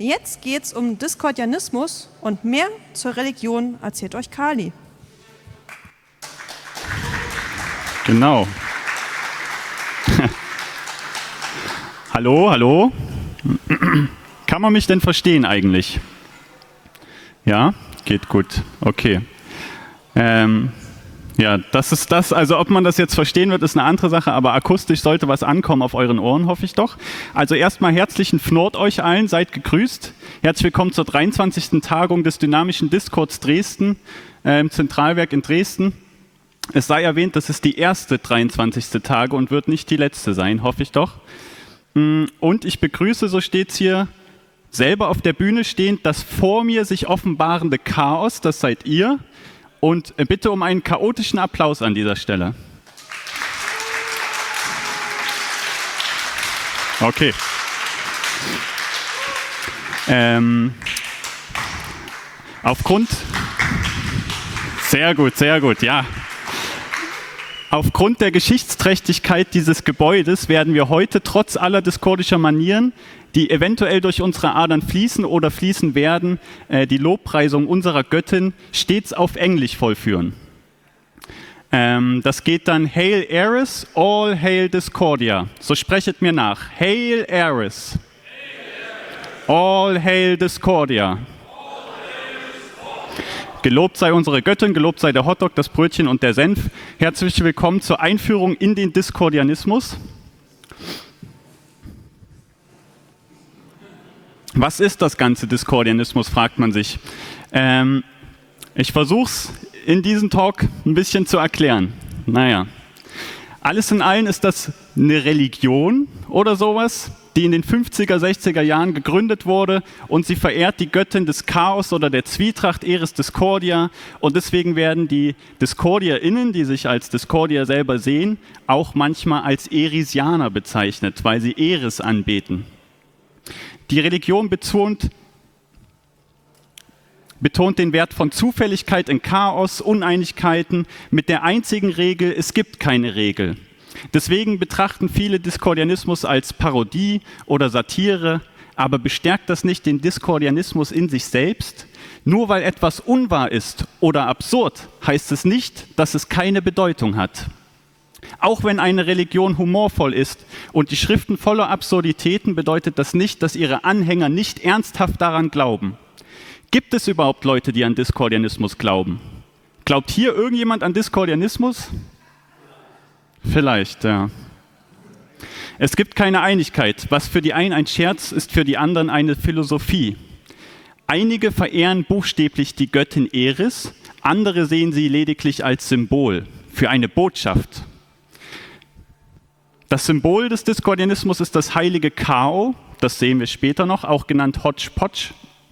Jetzt geht's um Diskordianismus und mehr zur Religion erzählt euch Kali. Genau. Hallo, hallo. Kann man mich denn verstehen eigentlich? Ja, geht gut. Okay. Ja, das ist das. Also ob man das jetzt verstehen wird, ist eine andere Sache, aber akustisch sollte was ankommen auf euren Ohren, hoffe ich doch. Also erstmal herzlichen Fnord euch allen, seid gegrüßt. Herzlich willkommen zur 23. Tagung des Dynamischen Discords Dresden, im Zentralwerk in Dresden. Es sei erwähnt, das ist die erste 23. Tage und wird nicht die letzte sein, hoffe ich doch. Und ich begrüße, so steht es hier, selber auf der Bühne stehend, das vor mir sich offenbarende Chaos, das seid ihr. Und bitte um einen chaotischen Applaus an dieser Stelle. Okay. Sehr gut, ja. Aufgrund der Geschichtsträchtigkeit dieses Gebäudes werden wir heute trotz aller diskordischer Manieren, die eventuell durch unsere Adern fließen oder fließen werden, die Lobpreisung unserer Göttin stets auf Englisch vollführen. Das geht dann Hail Eris, all hail Discordia. So sprechet mir nach. Hail Eris, all hail Discordia. Gelobt sei unsere Göttin, gelobt sei der Hotdog, das Brötchen und der Senf. Herzlich willkommen zur Einführung in den Diskordianismus. Was ist das ganze Diskordianismus, fragt man sich. Ich versuche es in diesem Talk ein bisschen zu erklären. Naja, alles in allem ist das eine Religion oder sowas, die in den 50er, 60er Jahren gegründet wurde und sie verehrt die Göttin des Chaos oder der Zwietracht, Eris Discordia, und deswegen werden die DiscordiaInnen, die sich als Discordia selber sehen, auch manchmal als Erisianer bezeichnet, weil sie Eris anbeten. Die Religion betont den Wert von Zufälligkeit in Chaos, Uneinigkeiten, mit der einzigen Regel, es gibt keine Regel. Deswegen betrachten viele Diskordianismus als Parodie oder Satire, aber bestärkt das nicht den Diskordianismus in sich selbst? Nur weil etwas unwahr ist oder absurd, heißt es nicht, dass es keine Bedeutung hat. Auch wenn eine Religion humorvoll ist und die Schriften voller Absurditäten, bedeutet das nicht, dass ihre Anhänger nicht ernsthaft daran glauben. Gibt es überhaupt Leute, die an Diskordianismus glauben? Glaubt hier irgendjemand an Diskordianismus? Vielleicht, ja. Es gibt keine Einigkeit. Was für die einen ein Scherz ist, für die anderen eine Philosophie. Einige verehren buchstäblich die Göttin Eris, andere sehen sie lediglich als Symbol für eine Botschaft. Das Symbol des Diskordianismus ist das heilige Chao, das sehen wir später noch, auch genannt Hodgepodge.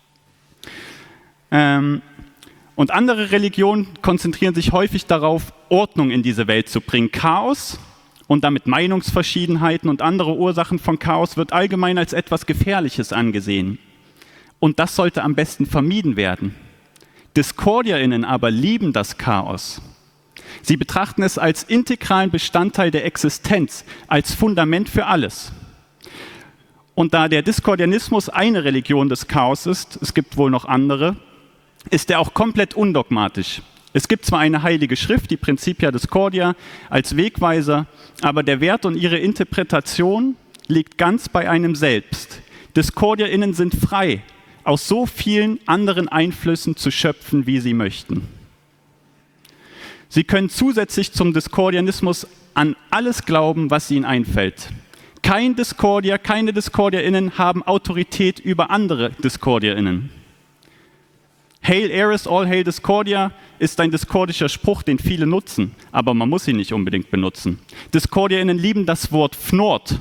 Und andere Religionen konzentrieren sich häufig darauf, Ordnung in diese Welt zu bringen. Chaos und damit Meinungsverschiedenheiten und andere Ursachen von Chaos wird allgemein als etwas Gefährliches angesehen. Und das sollte am besten vermieden werden. DiscordiaInnen aber lieben das Chaos. Sie betrachten es als integralen Bestandteil der Existenz, als Fundament für alles. Und da der Diskordianismus eine Religion des Chaos ist, es gibt wohl noch andere, ist er auch komplett undogmatisch. Es gibt zwar eine heilige Schrift, die Principia Discordia, als Wegweiser, aber der Wert und ihre Interpretation liegt ganz bei einem selbst. DiscordiaInnen sind frei, aus so vielen anderen Einflüssen zu schöpfen, wie sie möchten. Sie können zusätzlich zum Diskordianismus an alles glauben, was ihnen einfällt. Kein Discordia, keine DiscordiaInnen haben Autorität über andere DiscordiaInnen. Hail Eris, all hail Discordia ist ein diskordischer Spruch, den viele nutzen, aber man muss ihn nicht unbedingt benutzen. DiscordiaInnen lieben das Wort Fnord.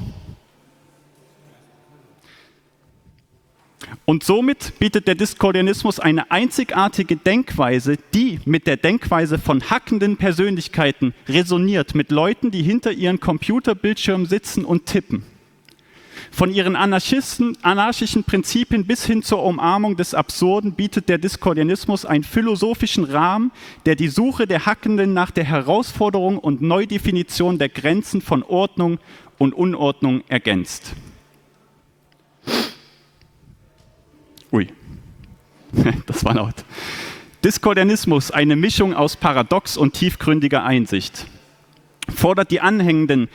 Und somit bietet der Diskordianismus eine einzigartige Denkweise, die mit der Denkweise von hackenden Persönlichkeiten resoniert, mit Leuten, die hinter ihren Computerbildschirmen sitzen und tippen. Von ihren anarchischen Prinzipien bis hin zur Umarmung des Absurden bietet der Diskordianismus einen philosophischen Rahmen, der die Suche der Hackenden nach der Herausforderung und Neudefinition der Grenzen von Ordnung und Unordnung ergänzt. Ui, das war laut. Diskordianismus, eine Mischung aus Paradox und tiefgründiger Einsicht, fordert die Anhänger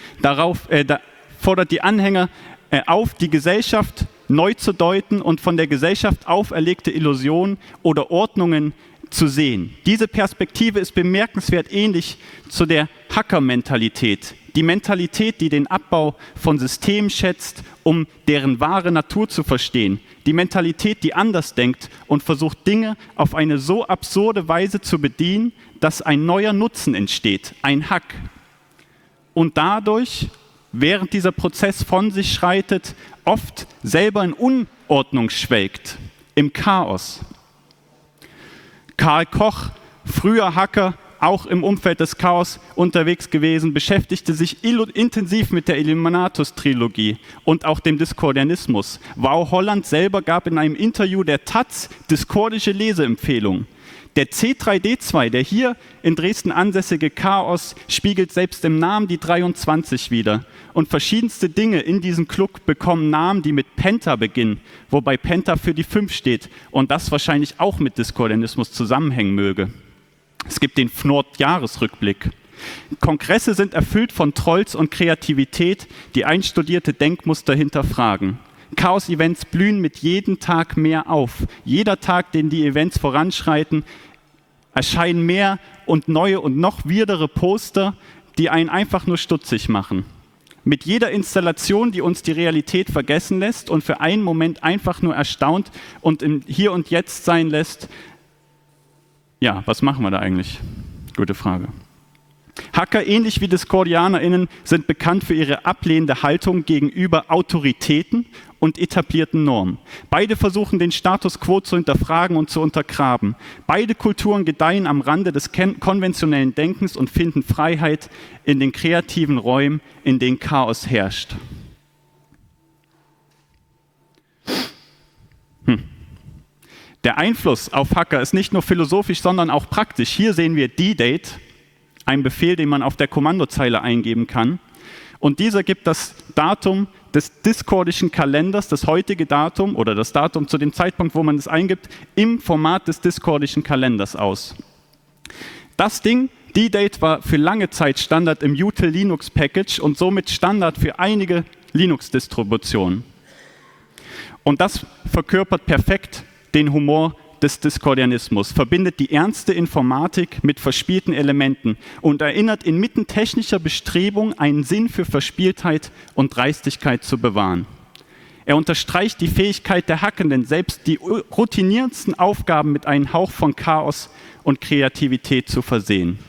auf, die Gesellschaft neu zu deuten und von der Gesellschaft auferlegte Illusionen oder Ordnungen zu sehen. Diese Perspektive ist bemerkenswert ähnlich zu der Hacker-Mentalität. Die Mentalität, die den Abbau von Systemen schätzt, um deren wahre Natur zu verstehen. Die Mentalität, die anders denkt und versucht, Dinge auf eine so absurde Weise zu bedienen, dass ein neuer Nutzen entsteht, ein Hack. Und dadurch, während dieser Prozess von sich schreitet, oft selber in Unordnung schwelgt, im Chaos. Karl Koch, früher Hacker, auch im Umfeld des Chaos unterwegs gewesen, beschäftigte sich intensiv mit der Illuminatus-Trilogie und auch dem Diskordianismus. Wau Holland selber gab in einem Interview der taz diskordische Leseempfehlungen. Der C3D2, der hier in Dresden ansässige Chaos, spiegelt selbst im Namen die 23 wider. Und verschiedenste Dinge in diesem Club bekommen Namen, die mit Penta beginnen, wobei Penta für die 5 steht und das wahrscheinlich auch mit Diskordianismus zusammenhängen möge. Es gibt den Fnord-Jahresrückblick. Kongresse sind erfüllt von Trolls und Kreativität, die einstudierte Denkmuster hinterfragen. Chaos-Events blühen mit jedem Tag mehr auf. Jeder Tag, den die Events voranschreiten, erscheinen mehr und neue und noch weirdere Poster, die einen einfach nur stutzig machen. Mit jeder Installation, die uns die Realität vergessen lässt und für einen Moment einfach nur erstaunt und im Hier und Jetzt sein lässt. Ja, was machen wir da eigentlich? Gute Frage. Hacker, ähnlich wie DiskordianerInnen, sind bekannt für ihre ablehnende Haltung gegenüber Autoritäten und etablierten Normen. Beide versuchen, den Status quo zu hinterfragen und zu untergraben. Beide Kulturen gedeihen am Rande des konventionellen Denkens und finden Freiheit in den kreativen Räumen, in denen Chaos herrscht. Der Einfluss auf Hacker ist nicht nur philosophisch, sondern auch praktisch. Hier sehen wir D-Date, ein Befehl, den man auf der Kommandozeile eingeben kann. Und dieser gibt das Datum des diskordischen Kalenders, das heutige Datum oder das Datum zu dem Zeitpunkt, wo man es eingibt, im Format des diskordischen Kalenders aus. Das Ding, D-Date, war für lange Zeit Standard im util Linux Package und somit Standard für einige Linux-Distributionen. Und das verkörpert perfekt den Humor des Diskordianismus, verbindet die ernste Informatik mit verspielten Elementen und erinnert inmitten technischer Bestrebung, einen Sinn für Verspieltheit und Dreistigkeit zu bewahren. Er unterstreicht die Fähigkeit der Hackenden, selbst die routinierendsten Aufgaben mit einem Hauch von Chaos und Kreativität zu versehen.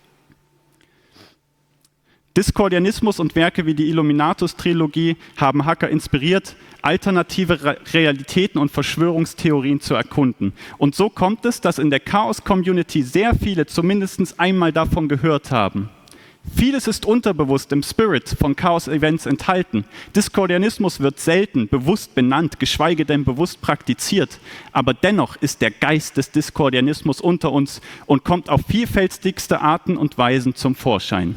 Diskordianismus und Werke wie die Illuminatus-Trilogie haben Hacker inspiriert, alternative Realitäten und Verschwörungstheorien zu erkunden. Und so kommt es, dass in der Chaos-Community sehr viele zumindest einmal davon gehört haben. Vieles ist unterbewusst im Spirit von Chaos-Events enthalten. Diskordianismus wird selten bewusst benannt, geschweige denn bewusst praktiziert. Aber dennoch ist der Geist des Diskordianismus unter uns und kommt auf vielfältigste Arten und Weisen zum Vorschein.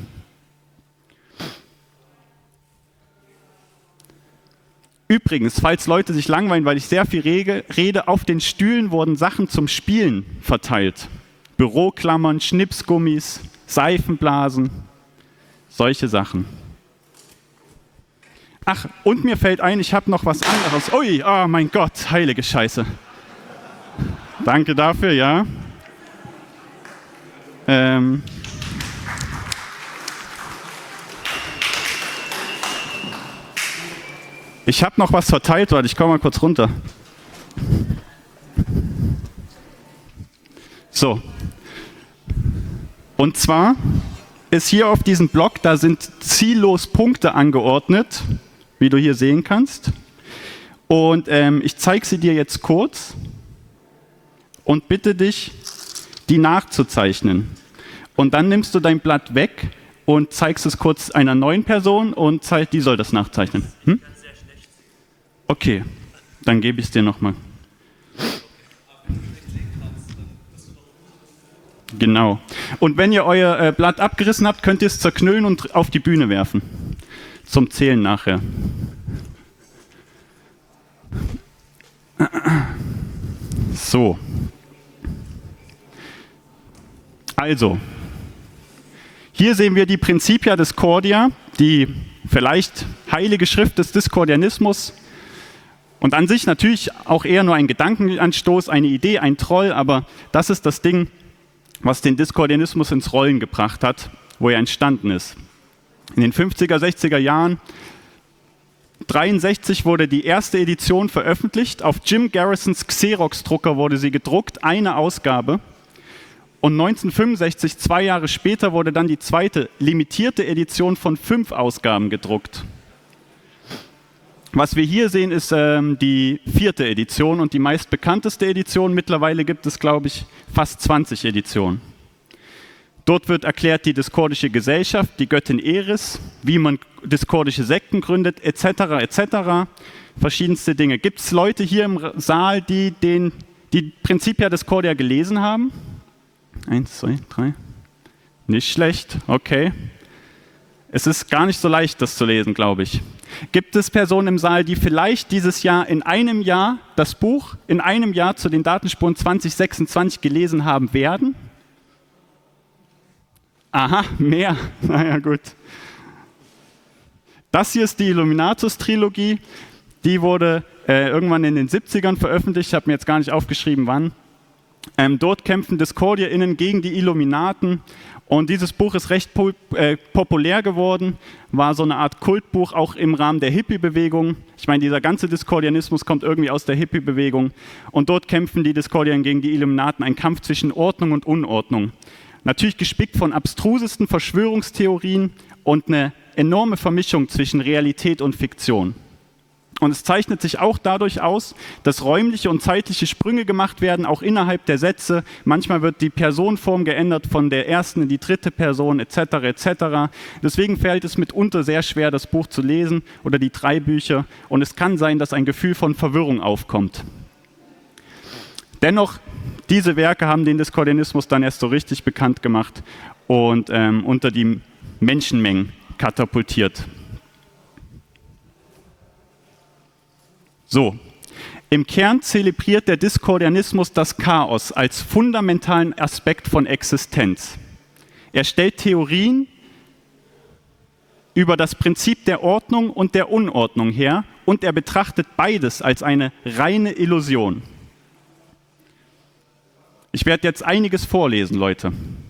Übrigens, falls Leute sich langweilen, weil ich sehr viel rede, auf den Stühlen wurden Sachen zum Spielen verteilt. Büroklammern, Schnipsgummis, Seifenblasen, solche Sachen. Ach, und mir fällt ein, ich habe noch was anderes. Ui, oh mein Gott, heilige Scheiße. Danke dafür, ja. Ich habe noch was verteilt, warte, ich komme mal kurz runter. So. Und zwar ist hier auf diesem Block, da sind ziellos Punkte angeordnet, wie du hier sehen kannst. Und ich zeige sie dir jetzt kurz und bitte dich, die nachzuzeichnen. Und dann nimmst du dein Blatt weg und zeigst es kurz einer neuen Person und die soll das nachzeichnen. Hm? Okay, dann gebe ich es dir nochmal. Genau. Und wenn ihr euer Blatt abgerissen habt, könnt ihr es zerknüllen und auf die Bühne werfen. Zum Zählen nachher. So. Also, hier sehen wir die Principia Discordia, die vielleicht heilige Schrift des Diskordianismus. Und an sich natürlich auch eher nur ein Gedankenanstoß, eine Idee, ein Troll, aber das ist das Ding, was den Diskordianismus ins Rollen gebracht hat, wo er entstanden ist. In den 50er, 60er Jahren, 1963 wurde die erste Edition veröffentlicht. Auf Jim Garrisons Xerox-Drucker wurde sie gedruckt, eine Ausgabe. Und 1965, 2 Jahre später, wurde dann die zweite limitierte Edition von 5 Ausgaben gedruckt. Was wir hier sehen, ist die 4. Edition und die meistbekannteste Edition. Mittlerweile gibt es, glaube ich, fast 20 Editionen. Dort wird erklärt die diskordische Gesellschaft, die Göttin Eris, wie man diskordische Sekten gründet, etc., etc. Verschiedenste Dinge. Gibt es Leute hier im Saal, die Principia Discordia gelesen haben? 1, 2, 3. Nicht schlecht, okay. Es ist gar nicht so leicht, das zu lesen, glaube ich. Gibt es Personen im Saal, die vielleicht dieses Jahr in einem Jahr das Buch in einem Jahr zu den Datenspuren 2026 gelesen haben werden? Aha, mehr. Naja, gut. Das hier ist die Illuminatus-Trilogie. Die wurde irgendwann in den 70ern veröffentlicht. Ich habe mir jetzt gar nicht aufgeschrieben, wann. Dort kämpfen DiscordiaInnen gegen die Illuminaten. Und dieses Buch ist recht populär geworden, war so eine Art Kultbuch, auch im Rahmen der Hippie-Bewegung. Ich meine, dieser ganze Diskordianismus kommt irgendwie aus der Hippie-Bewegung. Und dort kämpfen die Discordianen gegen die Illuminaten, ein Kampf zwischen Ordnung und Unordnung. Natürlich gespickt von abstrusesten Verschwörungstheorien und eine enorme Vermischung zwischen Realität und Fiktion. Und es zeichnet sich auch dadurch aus, dass räumliche und zeitliche Sprünge gemacht werden, auch innerhalb der Sätze. Manchmal wird die Personenform geändert von der ersten in die dritte Person etc. etc. Deswegen fällt es mitunter sehr schwer, das Buch zu lesen oder die 3 Bücher. Und es kann sein, dass ein Gefühl von Verwirrung aufkommt. Dennoch, diese Werke haben den Diskordianismus dann erst so richtig bekannt gemacht und unter die Menschenmengen katapultiert. So, im Kern zelebriert der Diskordianismus das Chaos als fundamentalen Aspekt von Existenz. Er stellt Theorien über das Prinzip der Ordnung und der Unordnung her und er betrachtet beides als eine reine Illusion. Ich werde jetzt einiges vorlesen, Leute.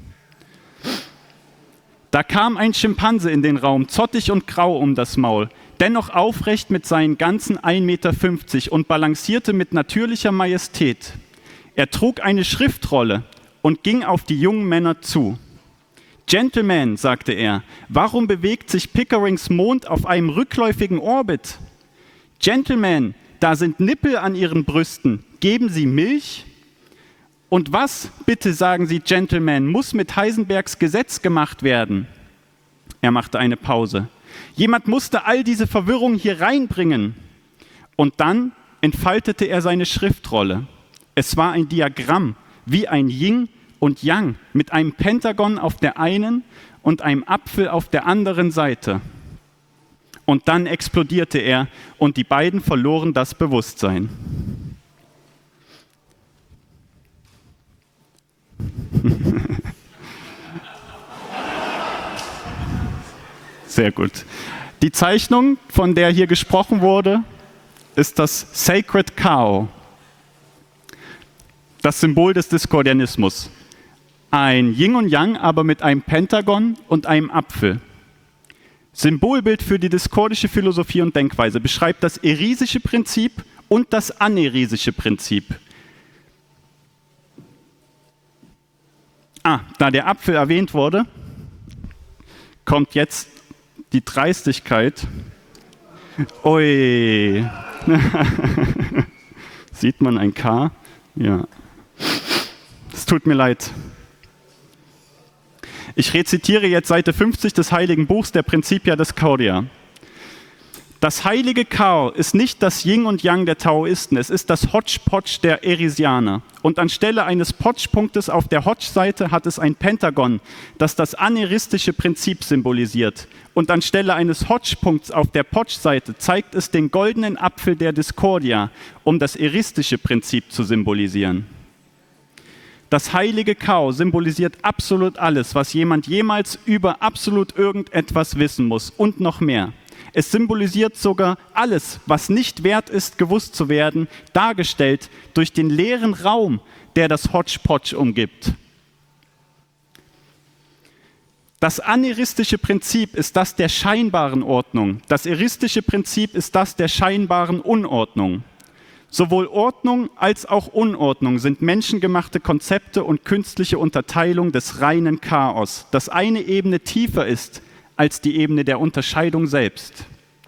Da kam ein Schimpanse in den Raum, zottig und grau um das Maul, dennoch aufrecht mit seinen ganzen 1,50 Meter und balancierte mit natürlicher Majestät. Er trug eine Schriftrolle und ging auf die jungen Männer zu. »Gentlemen«, sagte er, »warum bewegt sich Pickerings Mond auf einem rückläufigen Orbit? Gentlemen, da sind Nippel an ihren Brüsten, geben Sie Milch? Und was, bitte sagen Sie, Gentlemen, muss mit Heisenbergs Gesetz gemacht werden?« Er machte eine Pause. Jemand musste all diese Verwirrung hier reinbringen. Und dann entfaltete er seine Schriftrolle. Es war ein Diagramm, wie ein Yin und Yang, mit einem Pentagon auf der einen und einem Apfel auf der anderen Seite. Und dann explodierte er und die beiden verloren das Bewusstsein. Sehr gut. Die Zeichnung, von der hier gesprochen wurde, ist das Sacred Cow, das Symbol des Diskordianismus. Ein Yin und Yang, aber mit einem Pentagon und einem Apfel. Symbolbild für die diskordische Philosophie und Denkweise, beschreibt das erisische Prinzip und das anerisische Prinzip. Da der Apfel erwähnt wurde, kommt jetzt die Dreistigkeit. Ui. Sieht man ein K? Ja. Es tut mir leid. Ich rezitiere jetzt Seite 50 des Heiligen Buchs der Principia Discordia. Das heilige Chaos ist nicht das Yin und Yang der Taoisten, es ist das Hodgepodge der Erisianer. Und anstelle eines Podge-Punktes auf der Hodge-Seite hat es ein Pentagon, das das aneristische Prinzip symbolisiert. Und anstelle eines Hodge-Punkts auf der Podge-Seite zeigt es den goldenen Apfel der Discordia, um das eristische Prinzip zu symbolisieren. Das heilige Chaos symbolisiert absolut alles, was jemand jemals über absolut irgendetwas wissen muss und noch mehr. Es symbolisiert sogar alles, was nicht wert ist, gewusst zu werden, dargestellt durch den leeren Raum, der das Hodgepodge umgibt. Das aneristische Prinzip ist das der scheinbaren Ordnung. Das eristische Prinzip ist das der scheinbaren Unordnung. Sowohl Ordnung als auch Unordnung sind menschengemachte Konzepte und künstliche Unterteilung des reinen Chaos, das eine Ebene tiefer ist als die Ebene der Unterscheidung selbst.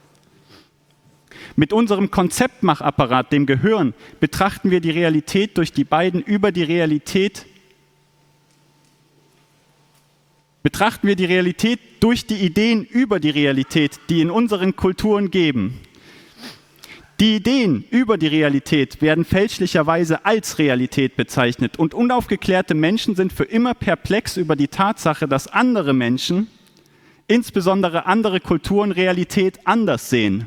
Mit unserem Konzeptmachapparat, dem Gehirn, betrachten wir die Realität durch die beiden über die Realität, betrachten wir die Realität durch die Ideen über die Realität, die in unseren Kulturen geben. Die Ideen über die Realität werden fälschlicherweise als Realität bezeichnet und unaufgeklärte Menschen sind für immer perplex über die Tatsache, dass andere Menschen, insbesondere andere Kulturen, Realität anders sehen.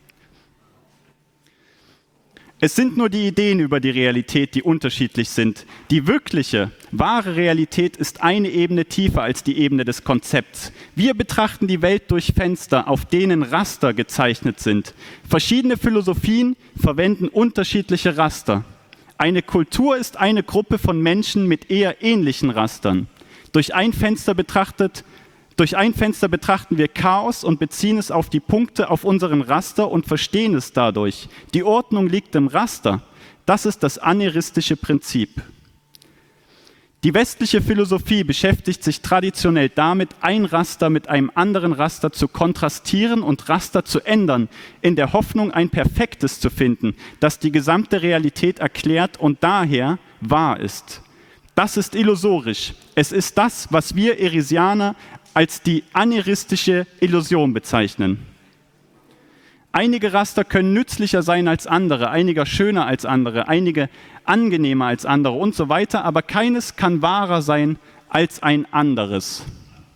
Es sind nur die Ideen über die Realität, die unterschiedlich sind. Die wirkliche, wahre Realität ist eine Ebene tiefer als die Ebene des Konzepts. Wir betrachten die Welt durch Fenster, auf denen Raster gezeichnet sind. Verschiedene Philosophien verwenden unterschiedliche Raster. Eine Kultur ist eine Gruppe von Menschen mit eher ähnlichen Rastern. Durch ein Fenster betrachten wir Chaos und beziehen es auf die Punkte auf unserem Raster und verstehen es dadurch. Die Ordnung liegt im Raster. Das ist das aneristische Prinzip. Die westliche Philosophie beschäftigt sich traditionell damit, ein Raster mit einem anderen Raster zu kontrastieren und Raster zu ändern, in der Hoffnung, ein perfektes zu finden, das die gesamte Realität erklärt und daher wahr ist. Das ist illusorisch. Es ist das, was wir Erisianer als die aneristische Illusion bezeichnen. Einige Raster können nützlicher sein als andere, einige schöner als andere, einige angenehmer als andere und so weiter, aber keines kann wahrer sein als ein anderes.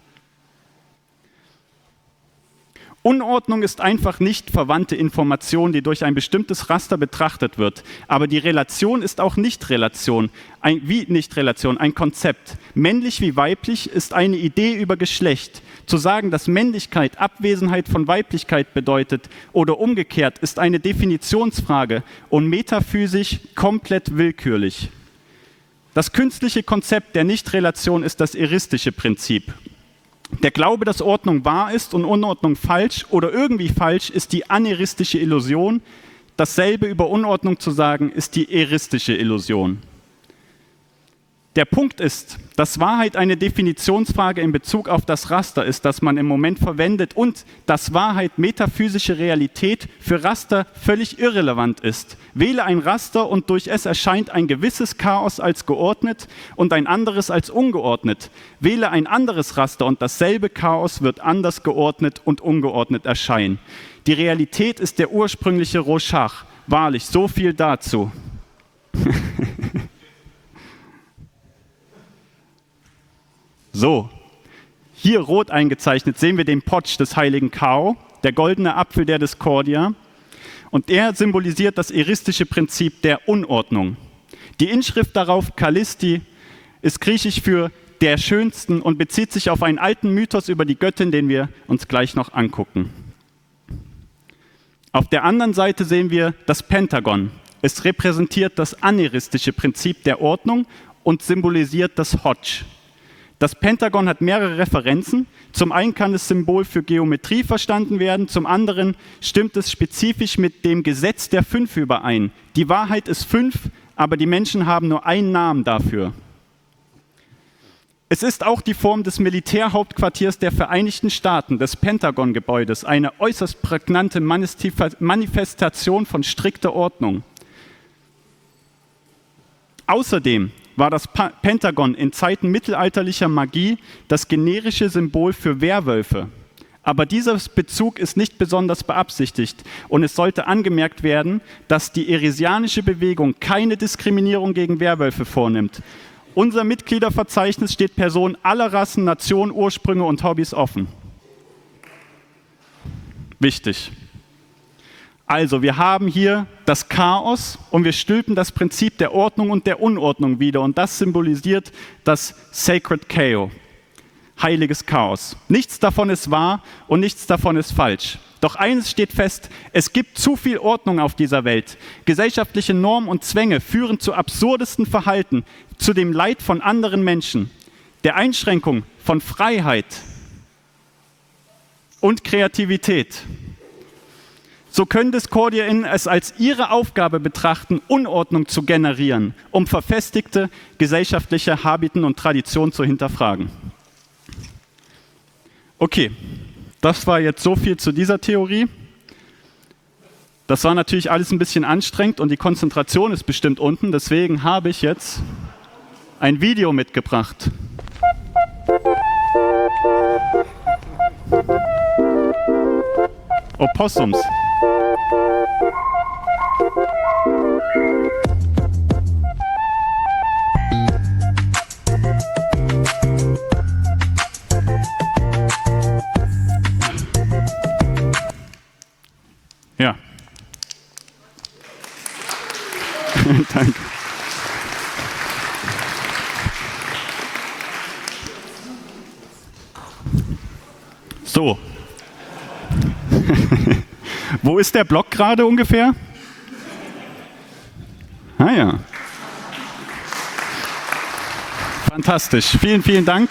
Unordnung ist einfach nicht verwandte Information, die durch ein bestimmtes Raster betrachtet wird. Aber die Relation ist auch Nicht-Relation, ein Konzept. Männlich wie weiblich ist eine Idee über Geschlecht. Zu sagen, dass Männlichkeit Abwesenheit von Weiblichkeit bedeutet oder umgekehrt, ist eine Definitionsfrage und metaphysisch komplett willkürlich. Das künstliche Konzept der Nicht-Relation ist das eristische Prinzip. Der Glaube, dass Ordnung wahr ist und Unordnung falsch oder irgendwie falsch, ist die aneristische Illusion. Dasselbe über Unordnung zu sagen, ist die eristische Illusion. Der Punkt ist, dass Wahrheit eine Definitionsfrage in Bezug auf das Raster ist, das man im Moment verwendet und dass Wahrheit metaphysische Realität für Raster völlig irrelevant ist. Wähle ein Raster und durch es erscheint ein gewisses Chaos als geordnet und ein anderes als ungeordnet. Wähle ein anderes Raster und dasselbe Chaos wird anders geordnet und ungeordnet erscheinen. Die Realität ist der ursprüngliche Rorschach. Wahrlich, so viel dazu. So, hier rot eingezeichnet sehen wir den Podge des heiligen Chaos, der goldene Apfel der Discordia. Und er symbolisiert das eristische Prinzip der Unordnung. Die Inschrift darauf, Kallisti, ist griechisch für der Schönsten und bezieht sich auf einen alten Mythos über die Göttin, den wir uns gleich noch angucken. Auf der anderen Seite sehen wir das Pentagon. Es repräsentiert das aneristische Prinzip der Ordnung und symbolisiert das Hodge. Das Pentagon hat mehrere Referenzen. Zum einen kann es Symbol für Geometrie verstanden werden, zum anderen stimmt es spezifisch mit dem Gesetz der 5 überein. Die Wahrheit ist 5, aber die Menschen haben nur einen Namen dafür. Es ist auch die Form des Militärhauptquartiers der Vereinigten Staaten, des Pentagon-Gebäudes, eine äußerst prägnante Manifestation von strikter Ordnung. Außerdem war das Pentagon in Zeiten mittelalterlicher Magie das generische Symbol für Werwölfe. Aber dieser Bezug ist nicht besonders beabsichtigt und es sollte angemerkt werden, dass die eresianische Bewegung keine Diskriminierung gegen Werwölfe vornimmt. Unser Mitgliederverzeichnis steht Personen aller Rassen, Nationen, Ursprünge und Hobbys offen. Wichtig. Also, wir haben hier das Chaos und wir stülpen das Prinzip der Ordnung und der Unordnung wider und das symbolisiert das Sacred Chaos. Heiliges Chaos. Nichts davon ist wahr und nichts davon ist falsch. Doch eines steht fest, es gibt zu viel Ordnung auf dieser Welt. Gesellschaftliche Normen und Zwänge führen zu absurdesten Verhalten, zu dem Leid von anderen Menschen, der Einschränkung von Freiheit und Kreativität. So können DiscordiaInnen es als ihre Aufgabe betrachten, Unordnung zu generieren, um verfestigte gesellschaftliche Habiten und Traditionen zu hinterfragen. Okay, das war jetzt so viel zu dieser Theorie. Das war natürlich alles ein bisschen anstrengend und die Konzentration ist bestimmt unten. Deswegen habe ich jetzt ein Video mitgebracht. Opossums. Ja. Danke. So. Wo ist der Block gerade ungefähr? Ah ja. Fantastisch. Vielen, vielen Dank.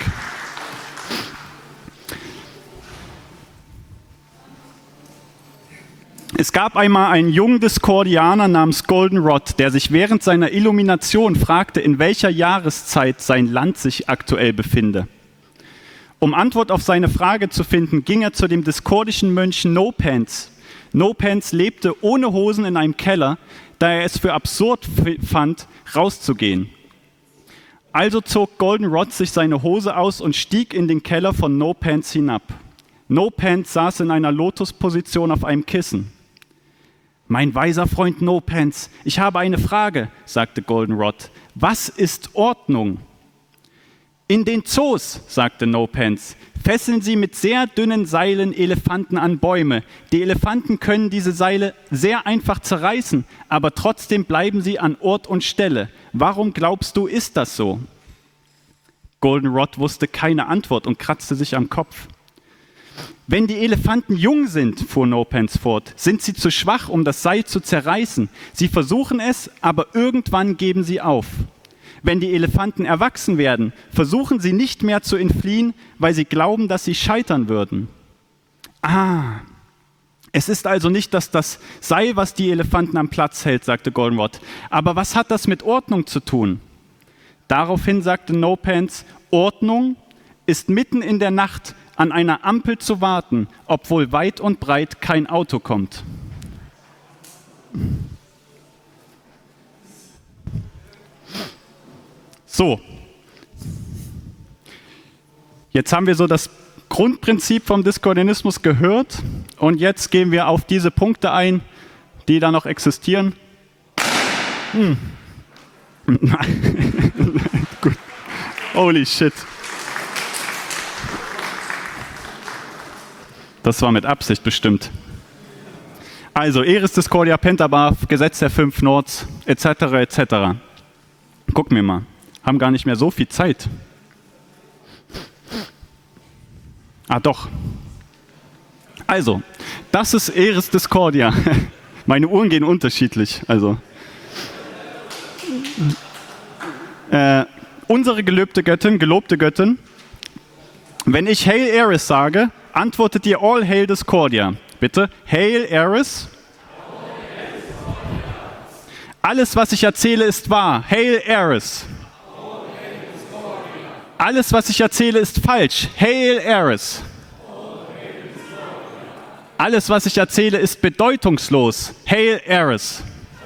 Es gab einmal einen jungen Discordianer namens Goldenrod, der sich während seiner Illumination fragte, in welcher Jahreszeit sein Land sich aktuell befinde. Um Antwort auf seine Frage zu finden, ging er zu dem discordischen Mönch No-Pants. No-Pants lebte ohne Hosen in einem Keller, da er es für absurd fand, rauszugehen. Also zog Goldenrod sich seine Hose aus und stieg in den Keller von No-Pants hinab. No-Pants saß in einer Lotusposition auf einem Kissen. »Mein weiser Freund No-Pants, ich habe eine Frage«, sagte Goldenrod. »Was ist Ordnung?« »In den Zoos«, sagte No-Pants, »fesseln sie mit sehr dünnen Seilen Elefanten an Bäume. Die Elefanten können diese Seile sehr einfach zerreißen, aber trotzdem bleiben sie an Ort und Stelle. Warum glaubst du, ist das so?« Goldenrod wusste keine Antwort und kratzte sich am Kopf. »Wenn die Elefanten jung sind«, fuhr No-Pants fort, »sind sie zu schwach, um das Seil zu zerreißen. Sie versuchen es, aber irgendwann geben sie auf. Wenn die Elefanten erwachsen werden, versuchen sie nicht mehr zu entfliehen, weil sie glauben, dass sie scheitern würden.« »Ah, es ist also nicht das Seil, was die Elefanten am Platz hält«, sagte Goldenrod. »Aber was hat das mit Ordnung zu tun?« Daraufhin sagte No-Pants, »Ordnung ist mitten in der Nacht an einer Ampel zu warten, obwohl weit und breit kein Auto kommt.« So, jetzt haben wir so das Grundprinzip vom Discordianismus gehört und jetzt gehen wir auf diese Punkte ein, die da noch existieren. Gut. Holy shit. Das war mit Absicht bestimmt. Also, Eris Discordia, Pentabarth, Gesetz der 5 Nords, etc., etc. Gucken wir mal. Haben gar nicht mehr so viel Zeit. Ah, doch. Also, das ist Eris Discordia. Meine Uhren gehen unterschiedlich. Also. Unsere gelobte Göttin. Wenn ich Hail Eris sage, antwortet ihr All Hail Discordia. Bitte, Hail Eris. Alles, was ich erzähle, ist wahr. Hail Eris. Alles, was ich erzähle, ist falsch. Hail Eris. Alles, was ich erzähle, ist bedeutungslos. Hail Eris.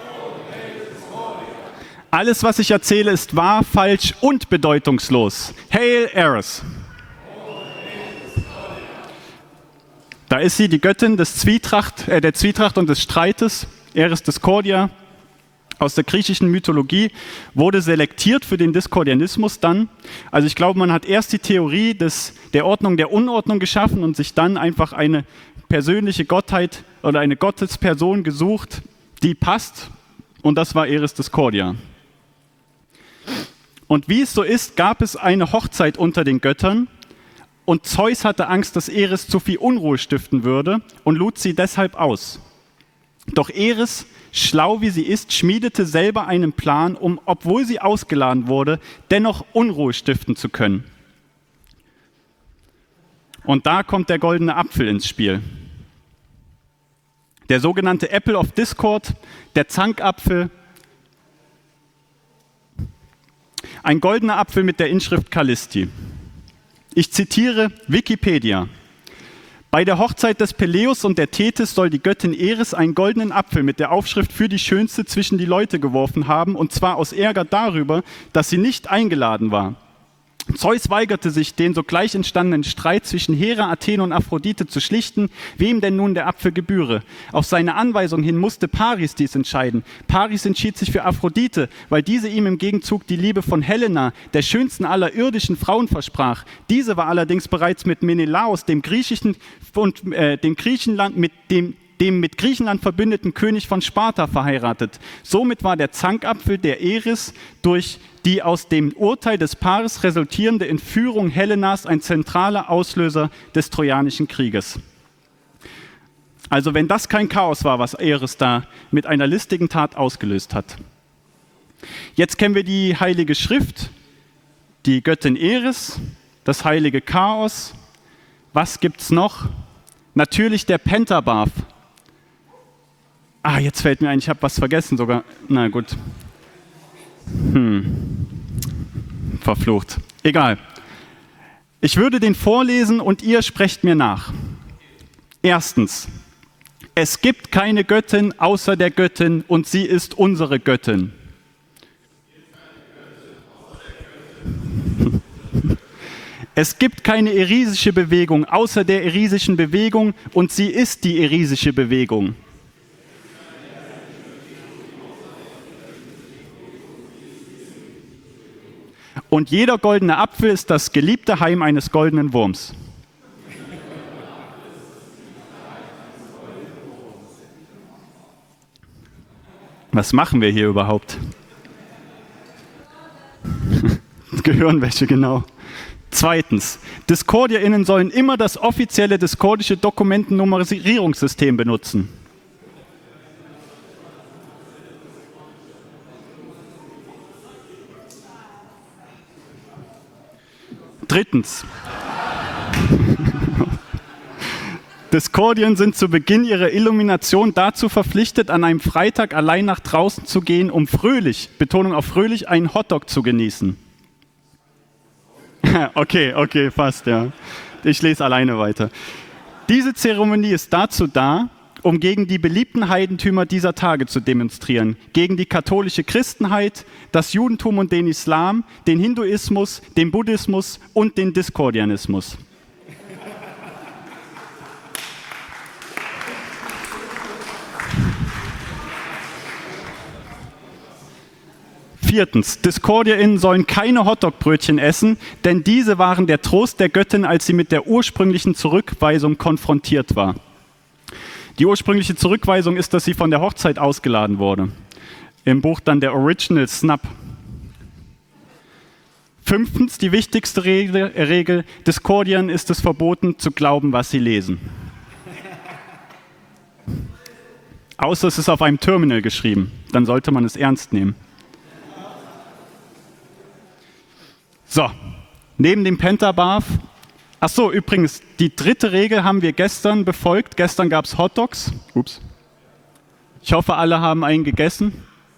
Alles, was ich erzähle, ist wahr, falsch und bedeutungslos. Hail Eris. Da ist sie, die Göttin der Zwietracht und des Streites, Eris Discordia, aus der griechischen Mythologie, wurde selektiert für den Diskordianismus dann. Also ich glaube, man hat erst die Theorie der Ordnung der Unordnung geschaffen und sich dann einfach eine persönliche Gottheit oder eine Gottesperson gesucht, die passt. Und das war Eris Discordia. Und wie es so ist, gab es eine Hochzeit unter den Göttern und Zeus hatte Angst, dass Eris zu viel Unruhe stiften würde und lud sie deshalb aus. Doch Eris, schlau wie sie ist, schmiedete selber einen Plan, um, obwohl sie ausgeladen wurde, dennoch Unruhe stiften zu können. Und da kommt der goldene Apfel ins Spiel. Der sogenannte Apple of Discord, der Zankapfel. Ein goldener Apfel mit der Inschrift Callisti. Ich zitiere Wikipedia. Bei der Hochzeit des Peleus und der Tethys soll die Göttin Eris einen goldenen Apfel mit der Aufschrift für die Schönste zwischen die Leute geworfen haben, und zwar aus Ärger darüber, dass sie nicht eingeladen war. Zeus weigerte sich, den sogleich entstandenen Streit zwischen Hera, Athen und Aphrodite zu schlichten, wem denn nun der Apfel gebühre. Auf seine Anweisung hin musste Paris dies entscheiden. Paris entschied sich für Aphrodite, weil diese ihm im Gegenzug die Liebe von Helena, der schönsten aller irdischen Frauen, versprach. Diese war allerdings bereits mit Menelaos, dem mit Griechenland verbündeten König von Sparta, verheiratet. Somit war der Zankapfel der Eris durch die aus dem Urteil des Paris resultierende Entführung Helenas ein zentraler Auslöser des Trojanischen Krieges. Also wenn das kein Chaos war, was Eris da mit einer listigen Tat ausgelöst hat. Jetzt kennen wir die Heilige Schrift, die Göttin Eris, das heilige Chaos. Was gibt's noch? Natürlich der Pentabarth. Jetzt fällt mir ein, ich habe was vergessen sogar. Na gut. Verflucht. Egal. Ich würde den vorlesen und ihr sprecht mir nach. Erstens. Es gibt keine Göttin außer der Göttin und sie ist unsere Göttin. Es gibt keine erisische Bewegung außer der erisischen Bewegung und sie ist die erisische Bewegung. Und jeder goldene Apfel ist das geliebte Heim eines goldenen Wurms. Was machen wir hier überhaupt? Gehören welche, genau. Zweitens, DiscorderInnen sollen immer das offizielle discordische Dokumentennummerierungssystem benutzen. Drittens. Discordien sind zu Beginn ihrer Illumination dazu verpflichtet, an einem Freitag allein nach draußen zu gehen, um fröhlich, Betonung auf fröhlich, einen Hotdog zu genießen. Okay, fast, ja. Ich lese alleine weiter. Diese Zeremonie ist dazu da, um gegen die beliebten Heidentümer dieser Tage zu demonstrieren, gegen die katholische Christenheit, das Judentum und den Islam, den Hinduismus, den Buddhismus und den Discordianismus. Viertens, DiscorderInnen sollen keine Hotdog-Brötchen essen, denn diese waren der Trost der Göttin, als sie mit der ursprünglichen Zurückweisung konfrontiert war. Die ursprüngliche Zurückweisung ist, dass sie von der Hochzeit ausgeladen wurde. Im Buch dann der Original Snap. Fünftens, die wichtigste Regel, Discordiern ist es verboten, zu glauben, was sie lesen. Außer es ist auf einem Terminal geschrieben, dann sollte man es ernst nehmen. So, neben dem Pentabarth. Achso, übrigens, die dritte Regel haben wir gestern befolgt. Gestern gab es Hotdogs. Ups. Ich hoffe, alle haben einen gegessen.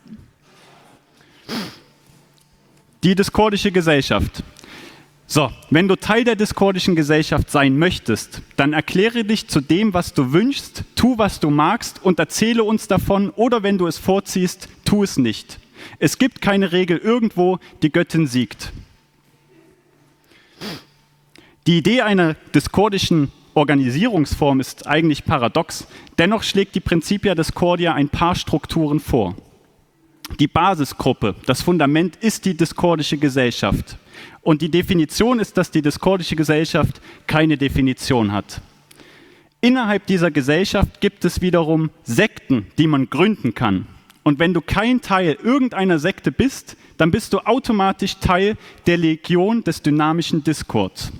Die diskordische Gesellschaft. So, wenn du Teil der diskordischen Gesellschaft sein möchtest, dann erkläre dich zu dem, was du wünschst, tu, was du magst und erzähle uns davon, oder wenn du es vorziehst, tu es nicht. Es gibt keine Regel irgendwo, die Göttin siegt. Die Idee einer diskordischen Organisierungsform ist eigentlich paradox. Dennoch schlägt die Principia Discordia ein paar Strukturen vor. Die Basisgruppe, das Fundament ist die diskordische Gesellschaft. Und die Definition ist, dass die diskordische Gesellschaft keine Definition hat. Innerhalb dieser Gesellschaft gibt es wiederum Sekten, die man gründen kann. Und wenn du kein Teil irgendeiner Sekte bist, dann bist du automatisch Teil der Legion des dynamischen Discords.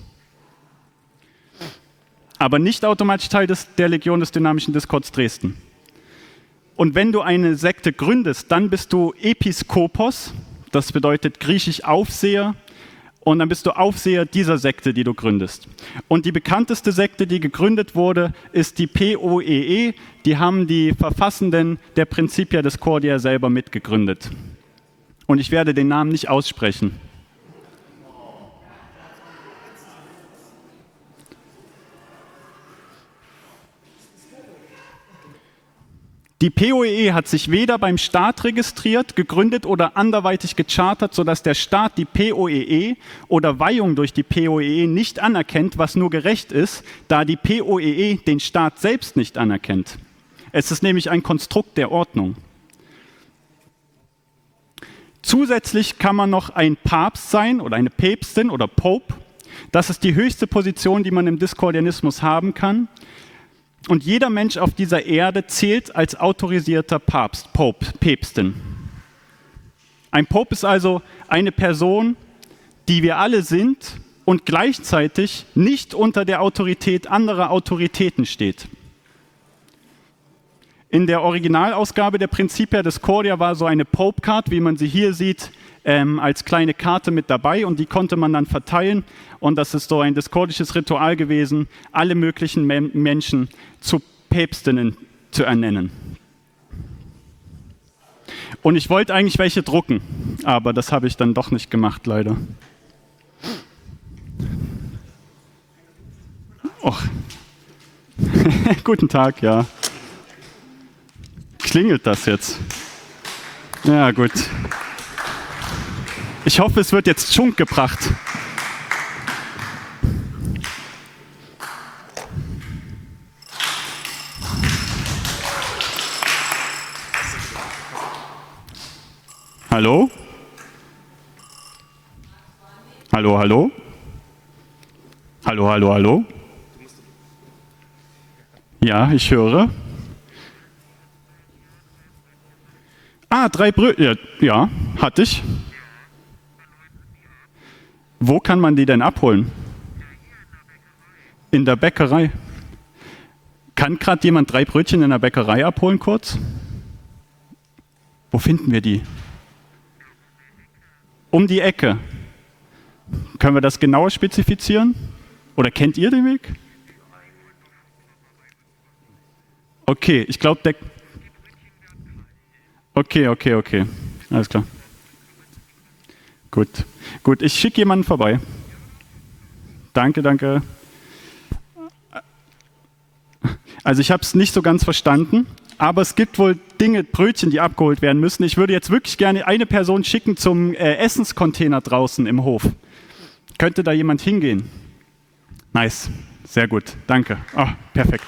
Aber nicht automatisch Teil der Legion des dynamischen Discords Dresden. Und wenn du eine Sekte gründest, dann bist du Episkopos, das bedeutet griechisch Aufseher, und dann bist du Aufseher dieser Sekte, die du gründest. Und die bekannteste Sekte, die gegründet wurde, ist die POEE. Die haben die Verfassenden der Principia Discordia selber mitgegründet. Und ich werde den Namen nicht aussprechen. Die POEE hat sich weder beim Staat registriert, gegründet oder anderweitig gechartert, sodass der Staat die POEE oder Weihung durch die POEE nicht anerkennt, was nur gerecht ist, da die POEE den Staat selbst nicht anerkennt. Es ist nämlich ein Konstrukt der Ordnung. Zusätzlich kann man noch ein Papst sein oder eine Päpstin oder Pope. Das ist die höchste Position, die man im Diskordianismus haben kann. Und jeder Mensch auf dieser Erde zählt als autorisierter Papst, Pope, Päpstin. Ein Pope ist also eine Person, die wir alle sind und gleichzeitig nicht unter der Autorität anderer Autoritäten steht. In der Originalausgabe der Principia Discordia war so eine Pope-Card, wie man sie hier sieht, als kleine Karte mit dabei, und die konnte man dann verteilen, und das ist so ein diskordisches Ritual gewesen, alle möglichen Menschen zu Päpstinnen zu ernennen. Und ich wollte eigentlich welche drucken, aber das habe ich dann doch nicht gemacht, leider. Och. Guten Tag, ja. Klingelt das jetzt? Ja, gut. Ich hoffe, es wird jetzt Schunk gebracht. Hallo? Hallo, hallo? Hallo, hallo, hallo? Ja, ich höre. Ah, 3 Brötchen. Ja, hatte ich. Wo kann man die denn abholen? In der Bäckerei. Kann gerade jemand 3 Brötchen in der Bäckerei abholen kurz? Wo finden wir die? Um die Ecke. Können wir das genauer spezifizieren? Oder kennt ihr den Weg? Okay, ich glaube, der... Okay. Alles klar. Gut, ich schicke jemanden vorbei. Danke. Also ich habe es nicht so ganz verstanden, aber es gibt wohl Brötchen, die abgeholt werden müssen. Ich würde jetzt wirklich gerne eine Person schicken zum Essenscontainer draußen im Hof. Könnte da jemand hingehen? Nice, sehr gut, danke. Oh, perfekt.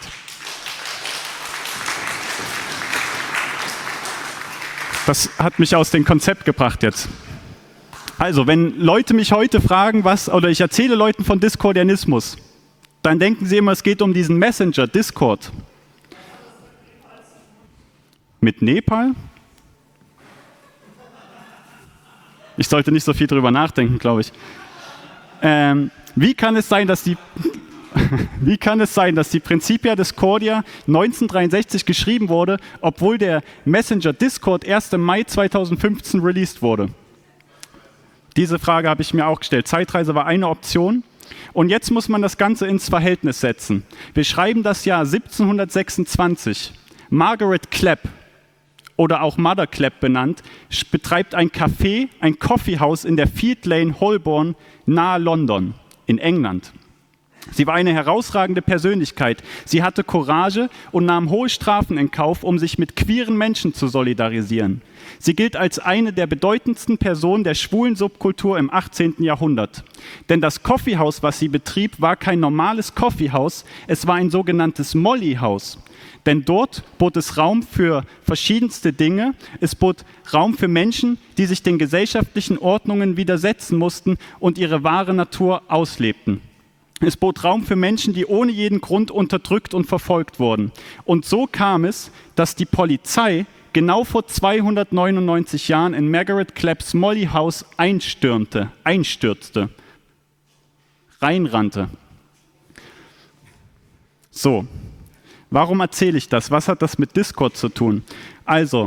Das hat mich aus dem Konzept gebracht jetzt. Also, wenn Leute mich heute fragen, oder ich erzähle Leuten von Diskordianismus, dann denken sie immer, es geht um diesen Messenger, Discord. Mit Nepal? Ich sollte nicht so viel drüber nachdenken, glaube ich. Wie kann es sein, dass die Principia Discordia 1963 geschrieben wurde, obwohl der Messenger Discord erst im Mai 2015 released wurde? Diese Frage habe ich mir auch gestellt. Zeitreise war eine Option. Und jetzt muss man das Ganze ins Verhältnis setzen. Wir schreiben das Jahr 1726. Margaret Clapp, oder auch Mother Clapp benannt, betreibt ein Café, ein Coffeehouse in der Field Lane, Holborn, nahe London, in England. Sie war eine herausragende Persönlichkeit. Sie hatte Courage und nahm hohe Strafen in Kauf, um sich mit queeren Menschen zu solidarisieren. Sie gilt als eine der bedeutendsten Personen der schwulen Subkultur im 18. Jahrhundert. Denn das Coffeehouse, was sie betrieb, war kein normales Coffeehouse, es war ein sogenanntes Molly-Haus. Denn dort bot es Raum für verschiedenste Dinge. Es bot Raum für Menschen, die sich den gesellschaftlichen Ordnungen widersetzen mussten und ihre wahre Natur auslebten. Es bot Raum für Menschen, die ohne jeden Grund unterdrückt und verfolgt wurden. Und so kam es, dass die Polizei genau vor 299 Jahren in Margaret Clapps Molly House einstürzte, reinrannte. So, warum erzähle ich das? Was hat das mit Discord zu tun? Also,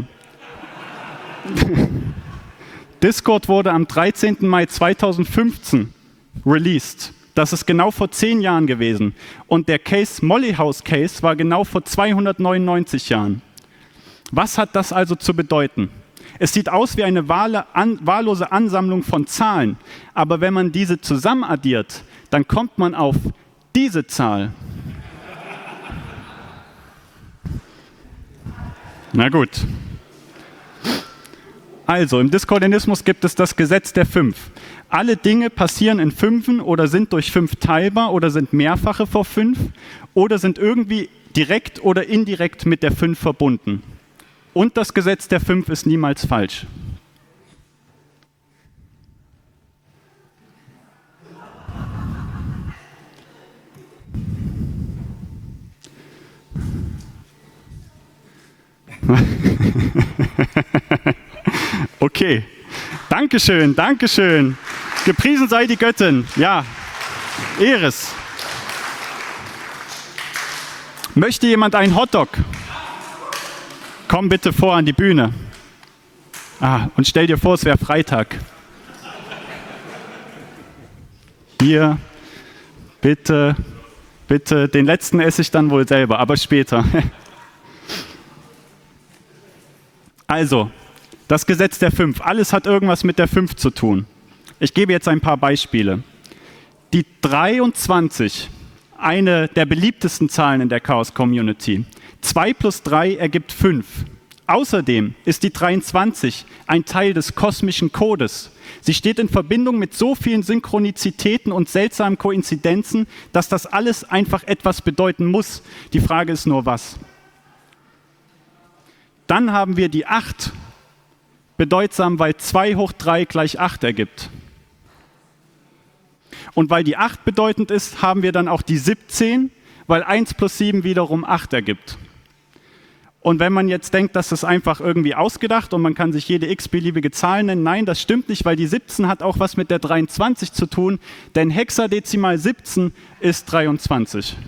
Discord wurde am 13. Mai 2015 released. Das ist genau vor 10 Jahren gewesen. Und der Molly House Case war genau vor 299 Jahren. Was hat das also zu bedeuten? Es sieht aus wie eine wahllose Ansammlung von Zahlen. Aber wenn man diese zusammen addiert, dann kommt man auf diese Zahl. Na gut. Also, im Diskordianismus gibt es das Gesetz der 5. Alle Dinge passieren in Fünfen oder sind durch 5 teilbar oder sind Mehrfache vor 5 oder sind irgendwie direkt oder indirekt mit der 5 verbunden. Und das Gesetz der 5 ist niemals falsch. Okay, Dankeschön, Dankeschön. Gepriesen sei die Göttin. Ja, Ehres. Möchte jemand einen Hotdog? Komm bitte vor an die Bühne. Und stell dir vor, es wäre Freitag. Hier, bitte, bitte, den letzten esse ich dann wohl selber, aber später. Also, das Gesetz der 5. Alles hat irgendwas mit der 5 zu tun. Ich gebe jetzt ein paar Beispiele. Die 23, eine der beliebtesten Zahlen in der Chaos-Community. 2 plus 3 ergibt 5. Außerdem ist die 23 ein Teil des kosmischen Codes. Sie steht in Verbindung mit so vielen Synchronizitäten und seltsamen Koinzidenzen, dass das alles einfach etwas bedeuten muss. Die Frage ist nur, was. Dann haben wir die 8, bedeutsam, weil 2 hoch 3 gleich 8 ergibt. Und weil die 8 bedeutend ist, haben wir dann auch die 17, weil 1 plus 7 wiederum 8 ergibt. Und wenn man jetzt denkt, das ist einfach irgendwie ausgedacht und man kann sich jede x-beliebige Zahl nennen, nein, das stimmt nicht, weil die 17 hat auch was mit der 23 zu tun, denn Hexadezimal 17 ist 23.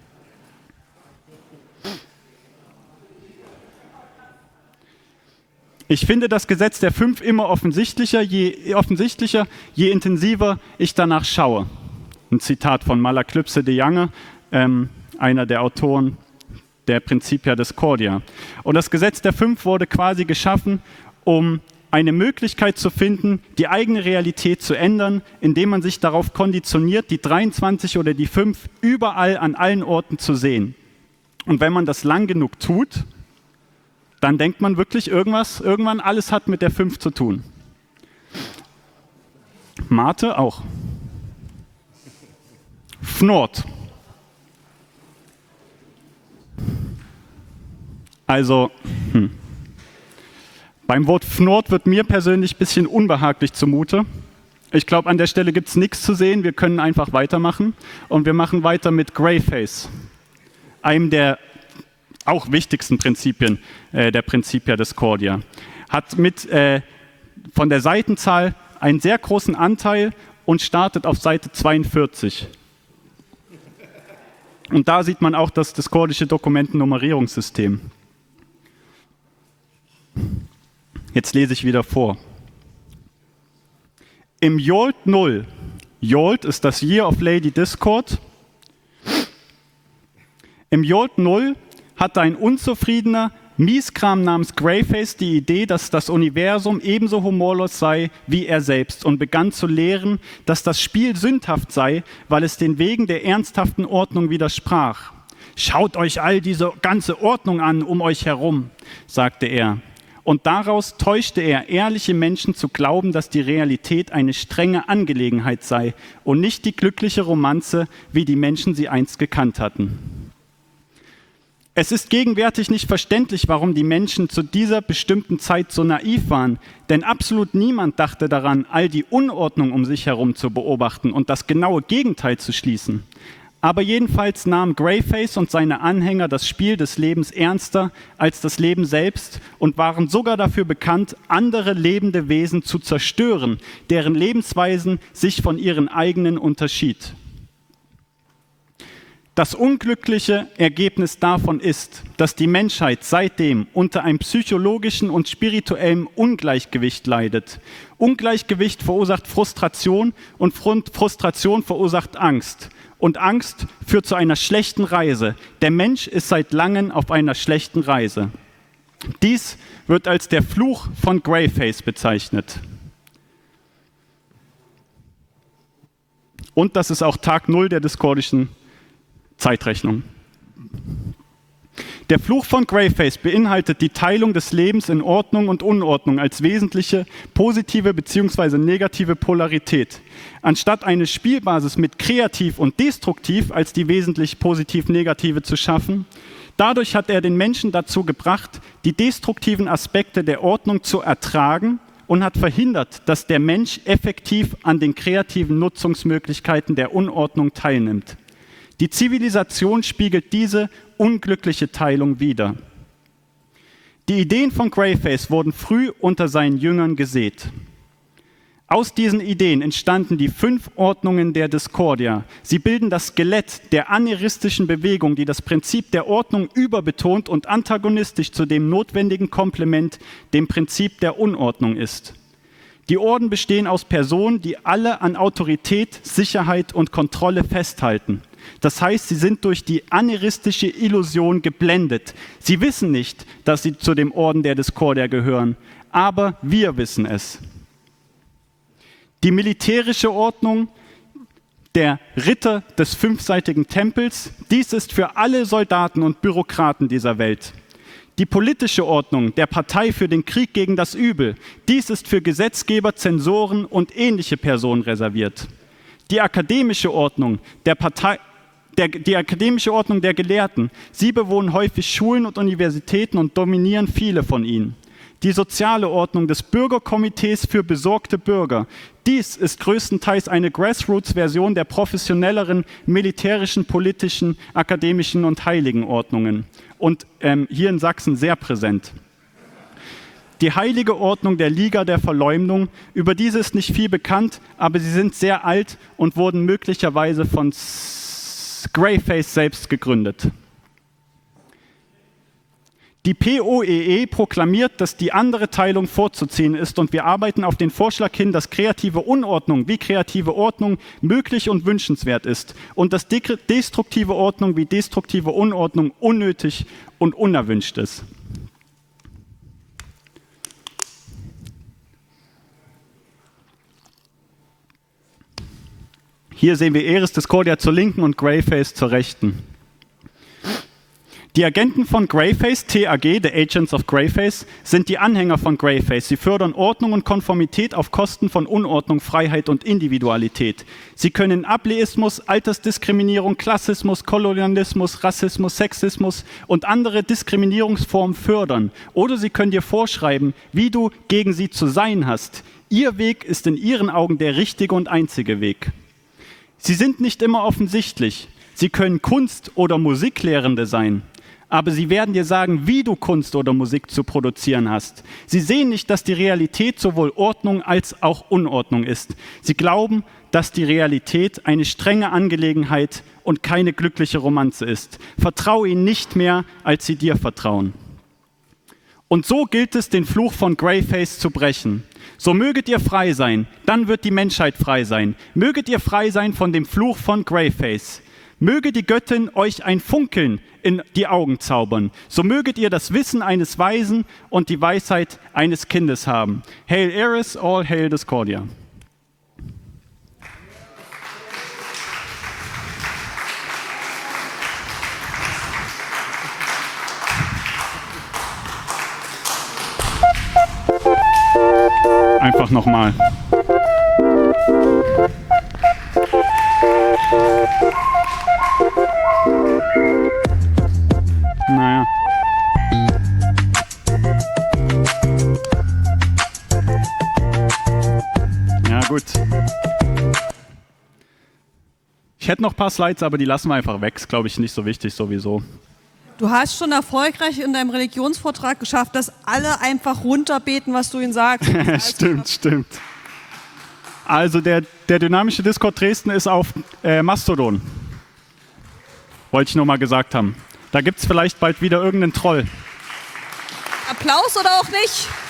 Ich finde das Gesetz der 5 immer offensichtlicher, je intensiver ich danach schaue. Ein Zitat von Malaclypse de Jange, einer der Autoren der Principia Discordia. Und das Gesetz der 5 wurde quasi geschaffen, um eine Möglichkeit zu finden, die eigene Realität zu ändern, indem man sich darauf konditioniert, die 23 oder die 5 überall an allen Orten zu sehen. Und wenn man das lang genug tut, dann denkt man wirklich irgendwann alles hat mit der 5 zu tun. Mate auch. Fnord. Also, beim Wort Fnord wird mir persönlich ein bisschen unbehaglich zumute. Ich glaube, an der Stelle gibt es nichts zu sehen. Wir können einfach weitermachen. Und wir machen weiter mit Greyface, einem der auch wichtigsten Prinzipien der Principia Discordia. Hat von der Seitenzahl einen sehr großen Anteil und startet auf Seite 42. Und da sieht man auch das discordische Dokumentennummerierungssystem. Jetzt lese ich wieder vor. Im Yolt 0, Yolt ist das Year of Lady Discord, im Yolt 0 hatte ein Unzufriedener Mieskram namens Greyface die Idee, dass das Universum ebenso humorlos sei wie er selbst und begann zu lehren, dass das Spiel sündhaft sei, weil es den Wegen der ernsthaften Ordnung widersprach. Schaut euch all diese ganze Ordnung an um euch herum, sagte er. Und daraus täuschte er ehrliche Menschen zu glauben, dass die Realität eine strenge Angelegenheit sei und nicht die glückliche Romanze, wie die Menschen sie einst gekannt hatten. Es ist gegenwärtig nicht verständlich, warum die Menschen zu dieser bestimmten Zeit so naiv waren, denn absolut niemand dachte daran, all die Unordnung um sich herum zu beobachten und das genaue Gegenteil zu schließen. Aber jedenfalls nahmen Greyface und seine Anhänger das Spiel des Lebens ernster als das Leben selbst und waren sogar dafür bekannt, andere lebende Wesen zu zerstören, deren Lebensweisen sich von ihren eigenen unterschied. Das unglückliche Ergebnis davon ist, dass die Menschheit seitdem unter einem psychologischen und spirituellen Ungleichgewicht leidet. Ungleichgewicht verursacht Frustration und Frustration verursacht Angst. Und Angst führt zu einer schlechten Reise. Der Mensch ist seit langem auf einer schlechten Reise. Dies wird als der Fluch von Greyface bezeichnet. Und das ist auch Tag 0 der discordischen Zeitrechnung. Der Fluch von Greyface beinhaltet die Teilung des Lebens in Ordnung und Unordnung als wesentliche positive bzw. negative Polarität. Anstatt eine Spielbasis mit kreativ und destruktiv als die wesentlich positiv-negative zu schaffen, dadurch hat er den Menschen dazu gebracht, die destruktiven Aspekte der Ordnung zu ertragen und hat verhindert, dass der Mensch effektiv an den kreativen Nutzungsmöglichkeiten der Unordnung teilnimmt. Die Zivilisation spiegelt diese unglückliche Teilung wider. Die Ideen von Greyface wurden früh unter seinen Jüngern gesät. Aus diesen Ideen entstanden die 5 Ordnungen der Discordia. Sie bilden das Skelett der aneuristischen Bewegung, die das Prinzip der Ordnung überbetont und antagonistisch zu dem notwendigen Komplement, dem Prinzip der Unordnung ist. Die Orden bestehen aus Personen, die alle an Autorität, Sicherheit und Kontrolle festhalten. Das heißt, sie sind durch die aneuristische Illusion geblendet. Sie wissen nicht, dass sie zu dem Orden der Discordia gehören, aber wir wissen es. Die militärische Ordnung der Ritter des 5-seitigen Tempels, dies ist für alle Soldaten und Bürokraten dieser Welt. Die politische Ordnung der Partei für den Krieg gegen das Übel, dies ist für Gesetzgeber, Zensoren und ähnliche Personen reserviert. Die akademische Ordnung der Gelehrten, sie bewohnen häufig Schulen und Universitäten und dominieren viele von ihnen. Die soziale Ordnung des Bürgerkomitees für besorgte Bürger, dies ist größtenteils eine Grassroots-Version der professionelleren militärischen, politischen, akademischen und heiligen Ordnungen. Und hier in Sachsen sehr präsent. Die heilige Ordnung der Liga der Verleumdung, über diese ist nicht viel bekannt, aber sie sind sehr alt und wurden möglicherweise von Greyface selbst gegründet. Die POEE proklamiert, dass die andere Teilung vorzuziehen ist und wir arbeiten auf den Vorschlag hin, dass kreative Unordnung wie kreative Ordnung möglich und wünschenswert ist und dass destruktive Ordnung wie destruktive Unordnung unnötig und unerwünscht ist. Hier sehen wir Eris Discordia zur Linken und Greyface zur Rechten. Die Agenten von Greyface, TAG, the Agents of Greyface, sind die Anhänger von Greyface. Sie fördern Ordnung und Konformität auf Kosten von Unordnung, Freiheit und Individualität. Sie können Ableismus, Altersdiskriminierung, Klassismus, Kolonialismus, Rassismus, Sexismus und andere Diskriminierungsformen fördern. Oder sie können dir vorschreiben, wie du gegen sie zu sein hast. Ihr Weg ist in ihren Augen der richtige und einzige Weg. Sie sind nicht immer offensichtlich. Sie können Kunst- oder Musiklehrende sein. Aber sie werden dir sagen, wie du Kunst oder Musik zu produzieren hast. Sie sehen nicht, dass die Realität sowohl Ordnung als auch Unordnung ist. Sie glauben, dass die Realität eine strenge Angelegenheit und keine glückliche Romanze ist. Vertraue ihnen nicht mehr, als sie dir vertrauen. Und so gilt es, den Fluch von Greyface zu brechen. So möget ihr frei sein, dann wird die Menschheit frei sein. Möget ihr frei sein von dem Fluch von Greyface. Möge die Göttin euch ein Funkeln in die Augen zaubern. So möget ihr das Wissen eines Weisen und die Weisheit eines Kindes haben. Hail Eris, all hail Discordia. Einfach nochmal. Naja. Ja, gut. Ich hätte noch ein paar Slides, aber die lassen wir einfach weg. Ist, glaube ich, nicht so wichtig sowieso. Du hast schon erfolgreich in deinem Religionsvortrag geschafft, dass alle einfach runterbeten, was du ihnen sagst. Stimmt. Also der dynamische Discord Dresden ist auf Mastodon. Wollte ich nur mal gesagt haben. Da gibt es vielleicht bald wieder irgendeinen Troll. Applaus oder auch nicht?